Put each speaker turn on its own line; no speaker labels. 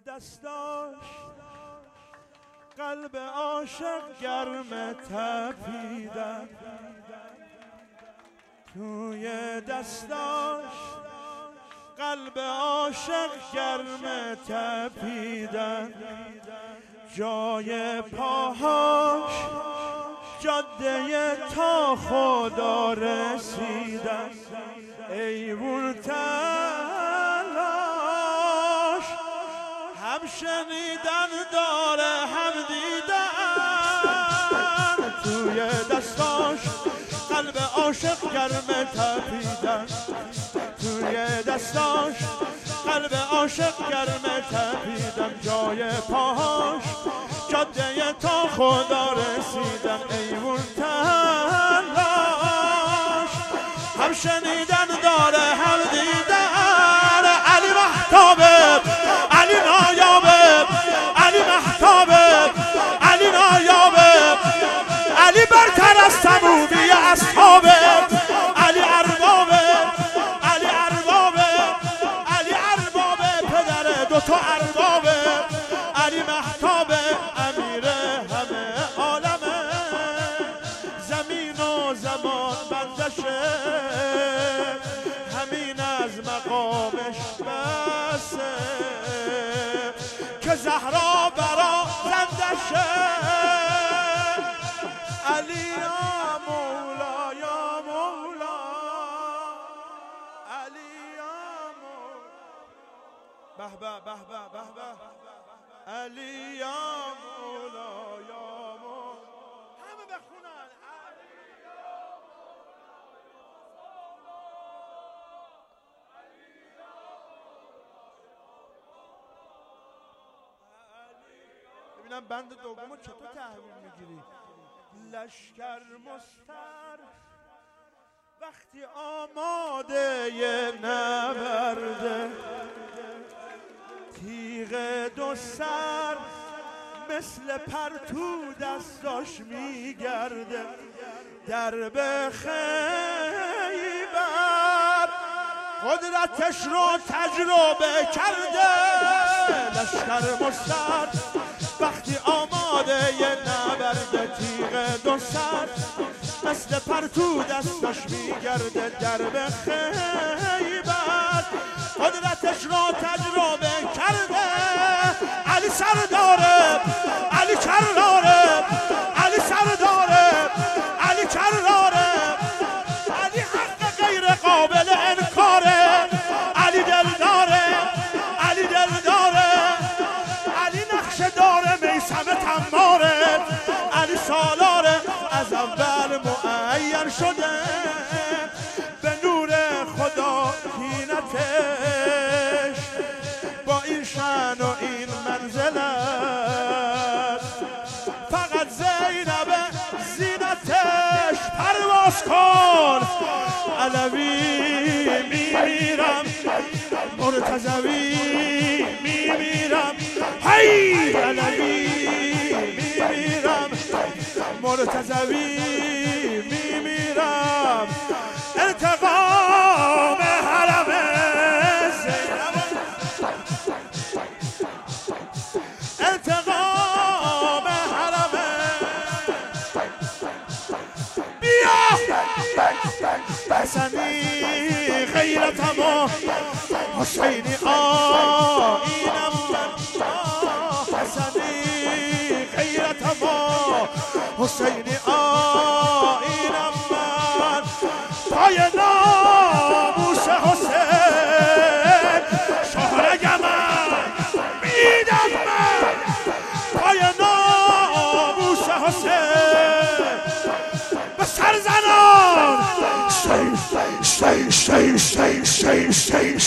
دستاش قلب عاشق گرم تپیدن، توی دستاش قلب عاشق گرم تپیدن، جای پاهاش جاده تا خدا رسیدن، ایوون تلاش هم شنیدن داره هم دیدن، توی دستاش قلب عاشق گرم تپیدن، توی دستاش قلب عاشق گرم تپیدن، جای پاهاش جاده تا خدا رسیدن، ایوون تلاش هم شنیدن داره هم دیدن، علی مهتابه علی نایابه علی مهتابه علی نایابه علی برتر از تمومی اصحابه، علی اربابه علی اربابه علی اربابه پدر دوتا اربابه، علی مهتابه امیر همه عالمه، زمین و زمان بندشه، همین از مقامش بسه که زهرا برا زندشه، علی یا مولا یا مولا علی یا مولا، به به به به به به، علی یا مولا یا مولا، همه بخونن علی یا مولا. ببینم بند دومو چطور تحویل میگیری؟ لشکر مستر وقتی آماده نبرده، تیغ دو سر مثل پرتو دستاش میگرده، درب خیبر قدرتش رو تجربه کرده، لشکر مستر وقتی آماده نبرده، تیغ دو سر مثل پرتو دستاش میگرده، درب خیبر قدرتش رو تجربه کرده، علی سرداره علی کراره علی سرداره علی کراره، علی حق غیر قابل انکاره، علی دلداره علی دلداره، علی نقشه داره میثم تماره، علی سالاره از اول معین شده، به نور خدا کینتش با این شأن و این منزلت، فقط زینب زینتش پرواز کن، علوی میمیرم مرتضوی میمیرم، هی علوی میمیرم مرتضوی میمیرم، انتقام حرم زینب، انتقام حرم، بیا حسنی غیرتما حسینی آینم من، حسنی غیرتما حسینی آینم من، پای ناموس حسین شهرگم میدم من، پای ناموس حسین به سرزنان